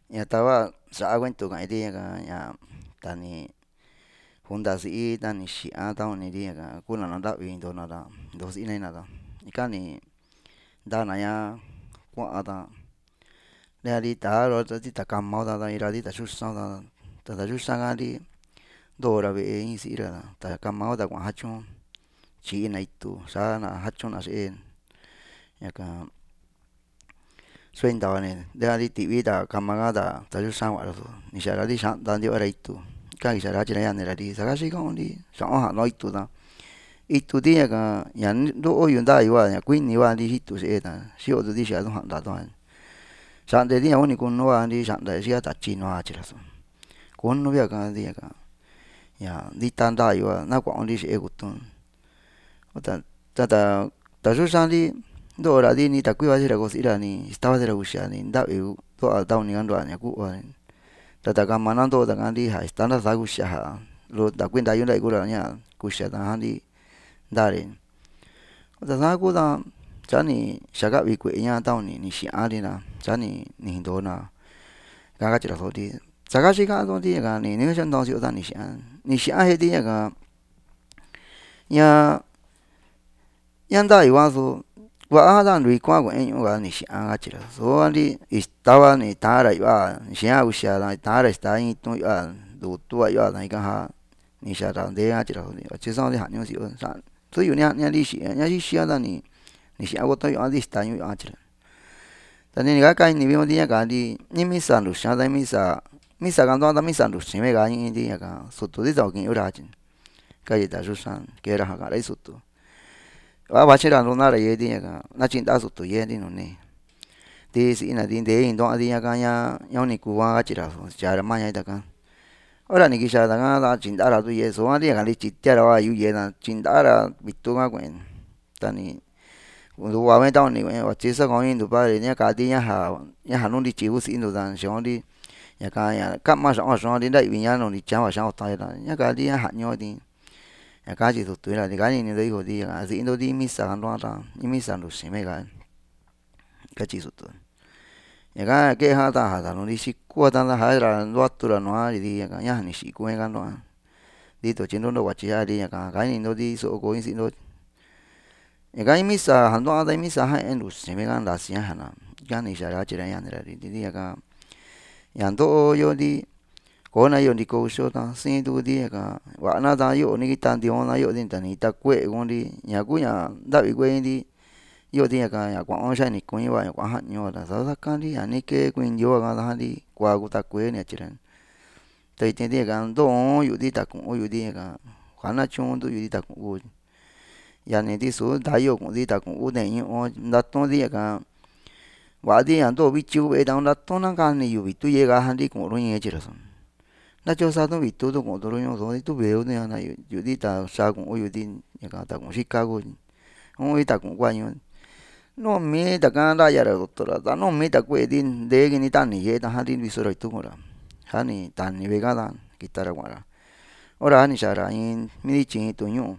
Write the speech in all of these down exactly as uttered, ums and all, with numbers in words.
Ña tava sa'a kuentu ka'in-ri ñaka ña tani junta si'í ta ni xi'an tauniri ñaka kuna na ntavi ntona ra ntojo si'í na ta ika ni ntana ña kua'an ta ne'ari taa ta kamao ta iin ta yusan ta ta yusan kari ntoora ve'e iin si'ira ta kamao ta kua'an jachón tyi'ina itu sa'na jachona s'e ñaka suentavani nte'ari ti'vi ta kama ka ta ta yusan kua'ra so ni xa'ra-ri xa'nta ntiva'ra itu ika ni xa'ra achira yanira-ri saka xiko'on-ri xa'un ja'nua itu ta itu-ti ñaka ña nto'o yu ntayu hua ña kuini huari xitu s'e ta xi'yo tu'ti xia tu ja'nta tua xa'nte-ri ña kuni kunu huari xa'nta xika tatyi nua achira so kunu vi ka-ri ñaka ña ntita ntayu hua na kua'un-ri xe'e kutun ta ta ta yusan-ri ntoora-ri ni takui vasira ko'o si'ira ni istava-sira kuxia ni nta'vi ku'a tauni kantua ña ku'va ta ta kama na ntoo taka-ri ja ista ntasa kuxia ja lu takui ntayu nta'i kura ña kuxia ta'ja-ri ntari ta saa kuu ta sa ni xa ka'vi kue'eña tauni ni xi'an-ri na sa ni ni ntona ka kachira so-ri saka xika tu'un-ri ñaka ni niñuxa ntaun si'io ta ni xi'an ni xi'an je'e-ti ñaka ña ña ntayu ha so va'a ta ntuu iku'a kue'e ñu'u ka ni xi'an kachira su'va-ri istava ni ta'an-ra yu'va xi'a kuxia ta ta'an-ra ista in itu'n yu'va dutu'va yu'va ta ika ja ni xa'ra ntee kachira tyi sauri ja'niu si'io su yu ni ja'nia-ri xi'a ña xixia ta ni ni xi'an koto yu'an-ri ista ñuu yu'an achira ta ni ka kainivi un-ri ña ka-ri iin misa ntuxian ta misa misa kantua ta misa ntuxi ka iin-ri ñaka sutu-ri ta koki'un-ra katyi kaityi ta yusan ke'era ja ka'ra ji sutu va'a vaxira ntona-ra ye'e-ri ñaka na tyinta sutu ye'e-ri nuni ti si'ina-ri ntee iin ntu'an-ri ñaka ña ña kuni ku'a kachira tyaa-ra maña itaka ora ni kixa taka ta tyinta-ra tu ye'e su'va-ri ñaka ntyi tyia-ra hua yu'u ye'e ta tyinta'a-ra vitu ka ku'e ta ni ntuva me tauni ku'e kuatyi sakua iintu padre ña ka-ti ña ja ña ja nu ntityi kusi'intu ta xia'un-ri ñaka ña ka'ma xa'un xa'un-ri ntaivi ña nu ntityi'a va xia'un tain ta ña ka-ri ña ja'nio ti ñaka tyi sutu ra ni kaininu hijo-ri ñaka si'into-ri misa kantua ta iin misa ntuxi me ka katyi sutu ñaka ke'e ja ta ja tatun-ri xikua ta jaa'ra ntuatu-ra nua'ri ñaka ña ni xi'i ku'e kantua ntitu tyi ntunto kuatyi ya'a-ri ñaka ka'ininto-ri so'o koo iin si'into ñaka iin misa ja ntu'a ta iin misa ja'e ntuxi me ka ntasi'a ja na ika ni xa'ra kachira ñanira-ri ñaka ña nto'o yo-ri kona iyo ntiko kuxio ta siin tuku-ri ñaka va'a na ta yo'o ni kita nti'un na yo'o-ri ta ni ita kue'e kuun-ri ña kuu ña nta'vi kue'e iin-ri yo'o-ri ñaka ña kua'un xanikui hua ña kua'an ja'nio ta sa sakan-ri ña ni kee kuintiu ka taja-ri kua kutakue ni achira ta vitin-ri ñaka ntoon yu'u-ri taku'un yu'u-ri ñaka kua'na tyun ntuu yu'u-ri taku'u yani-ri su ntayo ku'un-ri taku'u te'en ñu'u ntatuun-ri ñaka va'a-ri ña ntoo vityu ku'u ve'e ta ntatun na kani-yu vitu ye'e kaja-ri ku'un-ru in kachira so ntatyo satun vitu tu ku'un-turu ñuu so itu veu-tu ña na yu'u-ri ta xaa ku'un yu'u-ri ñaka taku'un xika kuu u'un-ri taku'un kuañu numii taka ntaya-ra toto-ra ta numii ta kue'e-ri ntee kini tani ye'e taja-ri ntiso-ra itu ku'un-ra sa ni tani ve'e ka ta kita-ra kua'ra ora ja ni xa'ra iin mi tyi iin tu'un ñu'u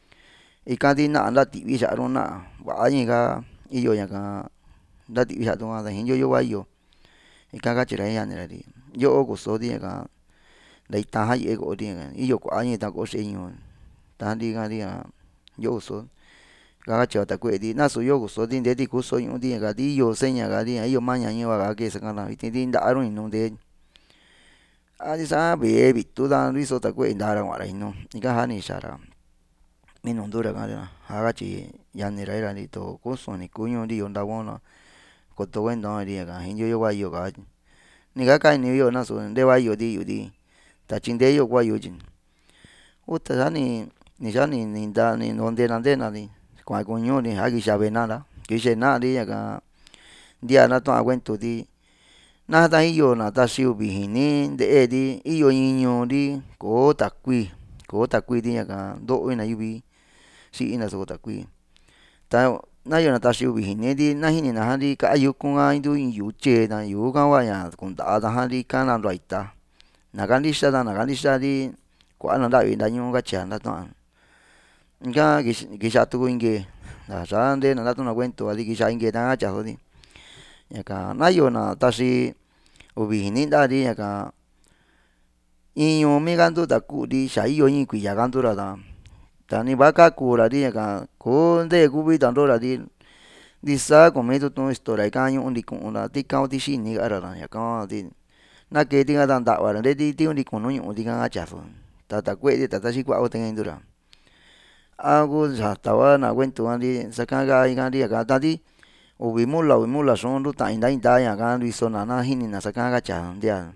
ika-ri na'a nta ti'vi xa'ru na'a va'a in ka iyo ñaka nta ti'vi xa'tu ka ta jinio yo kua iyo ika kachira jin ñanira-ri yo'o kuso-ri ñaka nta itaan ja ye'e ko'o-ri ñaka iyo kua'a in ita ko'o xe'e ñuu taja-ri ka-ri ña yo'o kuso ka kachio takue'e-ri nasu yo'o kuso-ri ntee-ri kuso ñu'u-ri ñaka iyo seña ka'ri iyo maña in hua kake saka ta vitin-ri nta'a-ru inu ntee a sa vee vitu ta ntiso takue'e ntaa-ra kua'ra inu ika ja ni xa'ra minu ntuu-ra ka ja katyi yanira ira-ri to kusu ni kuu ñuu-ri iyo ntavao na koto kuentaun-ri ñaka jinio yo kua iyo ka ni ka kainiyo nasu nte va iyo-ri yu'u-ri ta tyintee yo kua iyo tyi uta sa ni ni sa ni ni nta ni ntee ntena-ri kua'an kuñu ñuu-ri ja kixa ve'e na'a-ra kixa na'a-ri ñaka ntia natu'an kuentu-ri na ta iyo na taxi uvi jini nte'e-ri iyo in ñuu-ri koo takui koo takui-ri ñaka nto'o ina yuvi xi'ina soko takui ta na iyo na taxi uvi jini-ri na jini na ja-ri ka'a yukun ka intu in yu'u tyee ta yu'u ka hua ña kunta'a taja-ri ika nantua ita na kantixa ta na kantixa-ri kua'a na nta'vi ntañu'u kachia ntatu'an ika kixa tuku iin nke'e ta saa ntena ntatu'na kuentu va-ri kixa iin nke'e taka kachia so-ri ñaka na iyo na taxi uvi jini nta ri ñaka iñu mi kantu taku ri xa iyo in kuiya kantu ra ta ta ni va kaku ra ri ñaka kò'o ntee kuvi tanto ra ri ndisaa kumi tu'un storia ika ñu'u ntikuu ra tika kuu tixini ka'ra ra ñaka hua ti nakee tika ta nta'va ra ntee ti ti kuntikun nuu ñu'u tika katyi a su ta takue'e ta taxi kua'u tekeentu ra a ku sata va na kuentu ri saka ka ika ri ñaka tanti uvi mula uvi mula xu'un ntuta inta inta ñaka ntiso na na jini na saka katyi ntia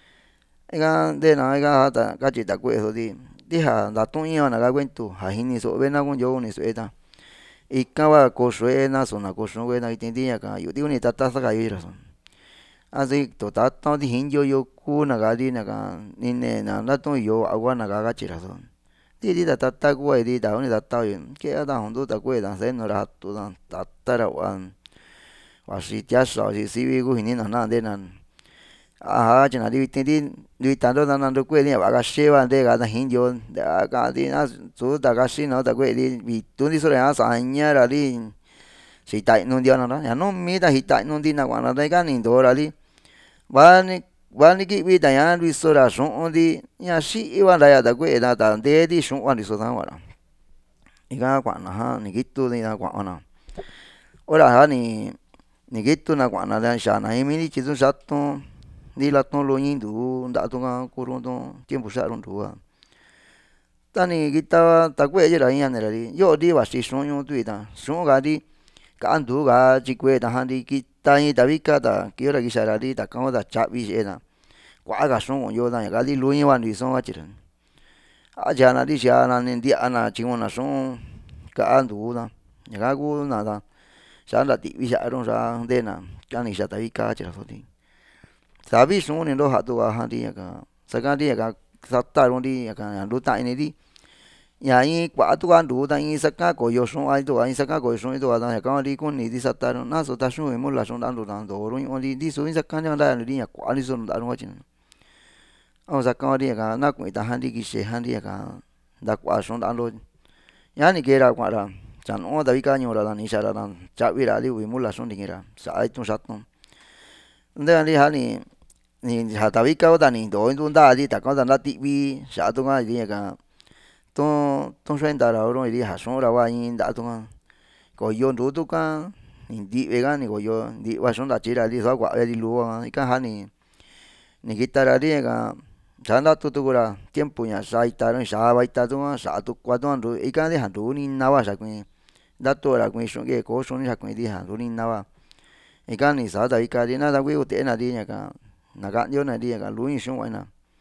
ika ntena ika ta katyi takue'e so ti tija ntatu'ui va naka kuentu ja jini so'o vee na kundio uni su've ta ika va koxue nasu na koxu kue'e na viti ti ñaka yu'u ti kuni tata sakayu'i ra asi tu tatan ti jindio yo kuu naka ri ñaka ine na natu'ui yo va'a kua naka katyi ra so ti'i ti ta tata kua ri ta kuni tata ke'a ta juntu takue'e ta nsee nu ra jatu ta tata ra va'a vaxi tiaxa vaxi sivi ku jinina na ntena a ja katyi na ri viti ti ntvitanto ta nantuku'e ri ña va'a kaxe va ntee ka ta jindio ntea ka'an ti a su ta kaxi nuu takue'e ri vitu ntiso ra ñaa saña ra ri xita'nu ntia na ra ña numi ta jita'nu ntina kua'na ta ika ni ntoo ra ri va ni va ni ki'vi ta ñaa ntiso ra xu'un ti ña xi'i va ntaya takue'e ta ta ntee ti xu'un va ntiso takua'ra ika kua'na jan ni kitu na kua'na ora ja ni ni kituna kua'na ta xa'na iin mi ntityi tu xatuun ri latuun lu ñintuu nta'tu ka kuru tu tiempu xa'ru ntuu a ta ni kita takue'e ri ra in ñani ra ri yoo ri vaxi xu'un ñu'u tu'i ta xu'un ka ri ka'a ntuu ka tyikue ta jan ri kita in ita vika ta kio ra kixa ra ri taka un ta tya'vi xe'e ta kua'a ka xu'un ku'un yo ta ñaka li lu iva ntiso katyi ra a tyiana ri xiana ni ntia'na tyinuna xu'un ka'a ntuu ta ñaka kuna ta xa nta ti'vi xa'ru xaa ntena ka ni kixa ita vika katyi ra so ti savi xu'un ni nto ja'atu ka jan ri ñaka saka ri ñaka sata ru ri ñaka ña ntuta ini ri ña in kua'a tuka ntuu ta in saka koyo xu'un a itu'a in saka koyo xu'un itu'a ta ñaka hua ri kuni ri sata ru nasu taxi uvi mula xu'un ntantu ta ntoo ru ñu'u ri ntiso in saka ntia ntaya ri ña kua'a ntiso nta ru katyi a ku saka hua ri ñaka na ku'in tajan ri kixe jan ri ñaka ntaku'a xu'un nta nto ñaa ni kee ra kua'ra xa nu'u ita vika ñuu ra ta ni kixa ra ta tya'vi ra ri uvi mula xu'un ntikin ra sa'a itu'n xatuun ntea ri ja ni ni ja ita vika ku ta ni ntoo intu ntaa ri taka ta nta ti'vi xa'a tuka ri ñaka tu tu xuenta ra uru ri ja xu'un ra va in nta'a tuka koyo ntuu tuka ni nti've ka ni koyo ntiva xu'un ntatyi ra ri su'a kua've ri lu va ika ja ni ni kita ra ri ñaka xa ntatu tuku ra tiempu ña xaa ita ru ni xava ita tuka xa'a tukua tuka ntuu ika ri ja ntuu nina va xa kuiin ntatu ra kuiin xu'un ki'e koo xu'un ni xakuiin ri ja ntuu nina va ika ni saa ita vika ri na takuii kute'e na ri ñaka na ka'ndio na ri ñaka lu in xu'un kua'ina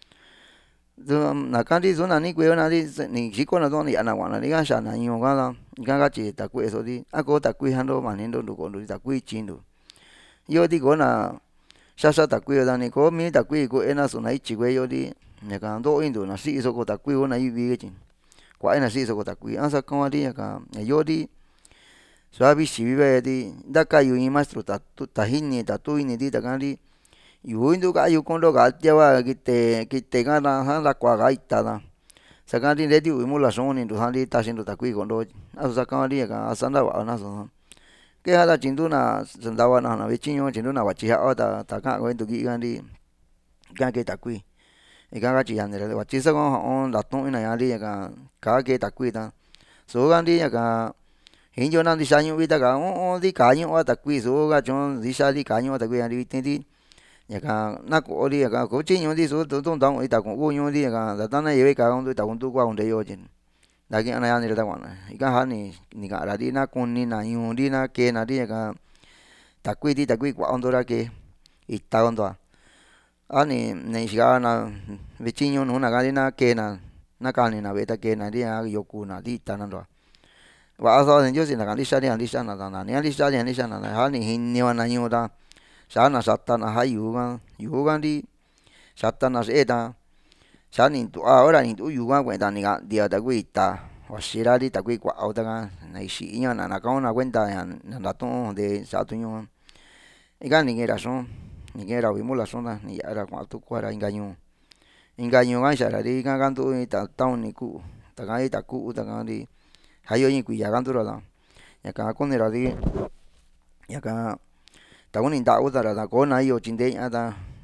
naka ntiso na ni kue'e na ri ni xikona tu'a ni ya'na kua'na ika xa'na ñuu ka ta ika katyi takue'e so ti a koo takui janto maninto ntukontu ri takui tyintu yo ti kona xaxa takui ta ni koo mi takui kue'e nasu na ityi kue'e yo ti ñaka nto'intu na xi'i soko takui ku na ivi katyi kua'i na xi'i soko takui a saka hua ri ñaka ña yoo ri su'a vixi vive ti ntakayu in maestru ta ta jini tatu ini ri taka ri yuu ntu ka'yu konto katia va kite kite ka ta ja ntakua ka ita ta saka ri ntee ti uvi mula xu'un kunintu jan ri taxintu takui konto asu saka hua ri ñaka santava nasu keja ta tyintu na santava na na vichi ñuu tyintu na kuatyi ja'ava ta ta ka'an kuentu ki'i ka ri ika kee takui ika katyi yani ra kuatyi sakua ja'un ntatu'ui na ñaa ri ñaka ka kee takui ta su'u ka ri ñaka jindio na ntixia ñu'vi ta ka u'un ri ka'a ñu'u takui su'u katyun ndixa ri ka'a ñu'u takui ri viti ri ñaka na ko'o ri ñaka kotyi ñu'u ri su tu tunta ku'un ita ku'un kuu ñu'u ri ñaka ta tana yeve ka'a kuntu ita kuntu kua kunteyo tyi ntaki'ana yani ra ta kua'na ika ja ni ni ka'an ra ri na kuni na ñuu ri na kee na ri ñaka takui ri takui kua'a konto ra kee ita konto'a a ni ni xika na vichiñu nuu na ka ri na kee na na kani na ve'e ta kee na ri ña yoku na ri ita nanto'a va'a sava ntiosi na kantixa ri ntixana ta nani a ntixa ri ntixana ta ja ni jini va na ñuu ta xa'na xata na ja yuu ka yuu ka ri xata na s'e ta xa ni ntu'a hora ni ntuu yuu ka kue'e ta ni ka'ntia takui ita vaxi ra ri takui kua'au taka na ixi'i ña na naka una kuenta ña na ntatu'un nte sa'a tu ñuu ika ni kiin ra xu'un ni kiin ra uvi mula xu'un ta ni ya'a ra kua'an tukua ra inka ñuu inka ñuu ka kixa ra ri ika kantuu ita tauni ku'u taka ita ku'u taka ri ja iyo in kuiya kantu ra ta ñaka kuni ra ri ñaka ta kuni nta'u ta ra ta kona iyo tyinte ña'a ta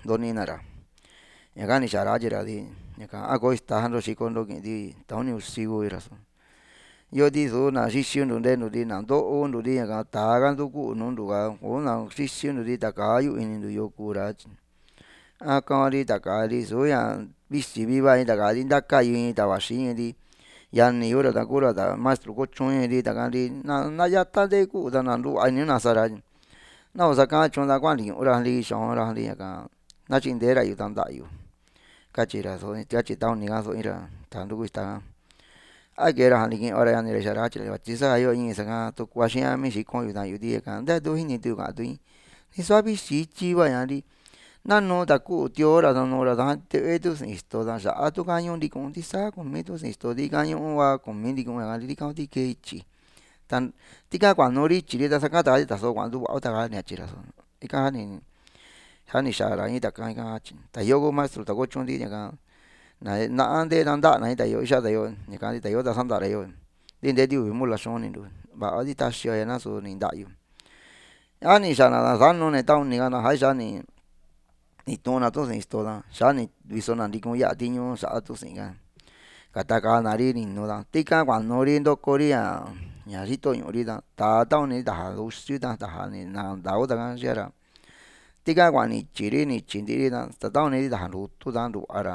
donina ra ñaka ni xara chira di ñaka ako ixtajando xikondo ki'in di ta uni usiu raso yo di so na xixiuntu nte'entu di na nto'ontu di ñaka tá'a kantu kuu nuntu ka kona xixiuntu di ta ka'a yu'u inintu yo kuu ra a kaanri ta ka'a ri su ña visi viva in ta ka'a ri ntakayu in ta vaxi in ri yani yo ra ta kura ta maestro kotyun ri taka ri na na yata ntee ku'u ta na ntu'va ini na sa'ra nau saka'an tyu'un ta kua'an ntikiu'un ra nti xa'un ra nti ñaka na tyin'ntee ra yu tanta'yu katyi ra so katyi ta uni ka so in ra ta ntuku ixta ka a ke'e ra niki'o ra yani ra xa'ra katyi ra vatyi sa'a yo in saka tu kuaxi'an mi xikon yu ta'an yu ti ñaka nteetu jinitu ka'an tu'in ni su'a visi ityi va ña ri nanu ta ku'u tioo ra nanu ra ta te'e tu sen isto ta xa'a tu kañu ntikun ntisaa kumi tu sen isto ti kañu'u va kumi ntikun ñaka ri tika ti kee ityi ta tika kua'nu ri ityi ri ta saka'an taka ri ta so kua'an ntuva'u taka ni katyi ra so ika ni sa ni xaa ra in taka ika katyi ta yo ku maestro ta kotyun ti ñaka na na'a ntee na nta'a na ita yo ixá ta yo ñaka ta yo ta sa'nta ra yo ti ntee ti uvi mula xa'un nintu va'a ti taxia yo nasu ni nta'yu a ni xa'na ta sanu ni ta uni kana ja xá ni ni tu'un na tu sen isto ta xá ni viso na ntikun ya'a tiñu sa'a tu'sin ka kata ka'a na ri ninu ta tika kua'nu ri ntoko ri ña ña xito ñu'u ri ta taa ta uni ta usiu ta ta ni na ntau taka xi'a ra tika kua'an ni ityi ri ni ityi nti'i ri ta ta ta uni ri ta ntutu ta ntu'va ra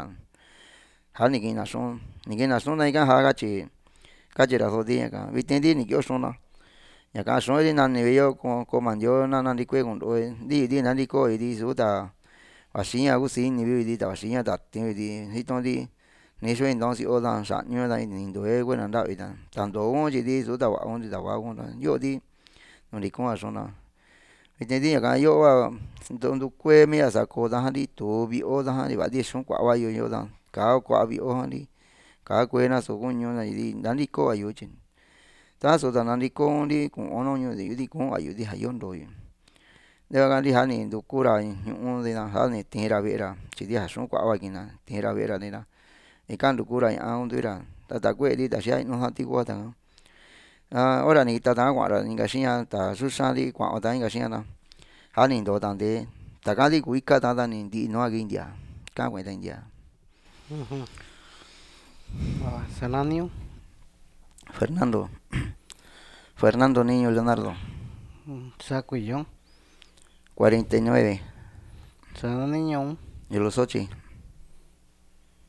ja ni ki'in na xu'un ni ki'in na xu'un ta ika ja katyi katyi ra so ti ñaka vitin ti ni ki'yo xu'un na ñaka xu'un ri nani'i yo ko koma ntió na nantikue kuntu'ue nti'i ti nantiko'i ti su ta vaxi ña kusi'i ini viu ti ta vaxi ña tatin viu ti itu'n ti ni xue ntaun si'o ta xa'ñu ta ni ntu'ue kue'e na nta'vi ta ta ntoo tyi ti su ta va'un ti ta kua'un ta yo'o ti nu ntikua xu'un na vitin ti ñaka yo'o va ntukue mi ya sako tajan ri tuu vio'o tajan ri va'a ti xu'un kua'a va yo yo ta ka'a kua'a vio'o jan ri ka'a kuee nasu kuñu na ri nantiko va yu tyi ta'so ta nantikoun ri ku'un nu ñuu ti ku'un va yu ti ja yo'nto yu ntiva ka ntija ni ntuku ra ñu'u ti ta sa ni tiin ra ve'e ra tyi ti ja xu'un kua'a va kina tiin ra ve'e ra ni ra ika ntuku ra ña'a kuntui ra ta ta kue'e ri ta xia i'nu jan tikua ta a ora ni kita ta'an kua'an ra inka xi'a ta suxan ri kua'an ta inka xi'a ta ja ni ntoo ta ntee taka ri kuika ta'an ta ni nti'i nua ki'i ntia ka'an ku'en ta ntia. ¿Se naniu? Fernando Fernando Niño Leonardo. ¿Sa kuiyón? cuarenta y nueve. ¿Sa niño? Yo los ocho.